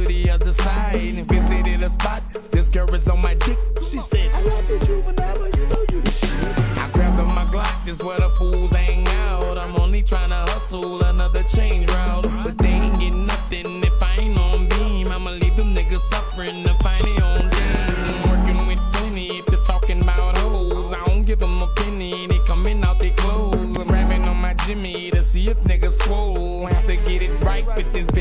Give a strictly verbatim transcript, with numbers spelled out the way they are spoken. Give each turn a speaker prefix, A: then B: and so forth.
A: to the other side and visited a spot. This girl is on my dick. She said, I like to